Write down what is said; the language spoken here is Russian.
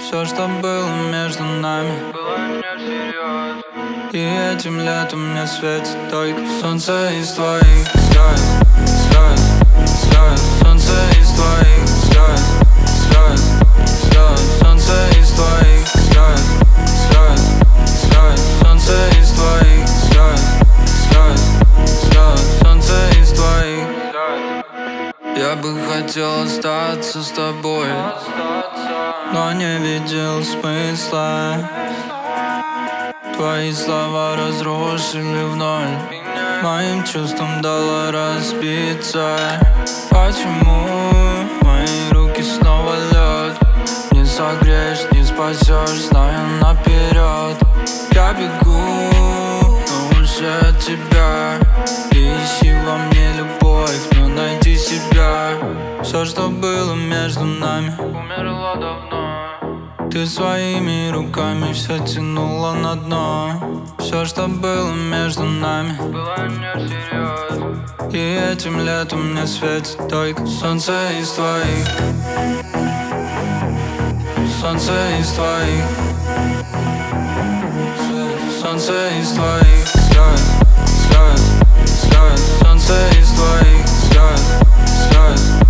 Все, что было между нами, было не всерьез. и этим летом мне светит только солнце из твоих слез, слез, слез. Солнце из твоих слез, слез, слез. Солнце из твоих слез, слез, слез. Солнце из твоих слез, слез, слез. Солнце из твоих слез. Я бы хотел остаться с тобой, но не видел смысла. Твои слова разрушили вновь, моим чувствам дало разбиться. Почему мои руки снова лед? Не согреешь, не спасешь, знаю наперед. Я бегу, но уже от тебя. И ищи во мне любовь, но найди себя. Все, что было между нами, Умерло давно. ты своими руками все тянула на дно. Все, что было между нами, Было не всерьез. и этим летом мне светит только солнце из твоих, солнце из твоих, солнце из твоих слез, слез, слез. Солнце из твоих слез, слез.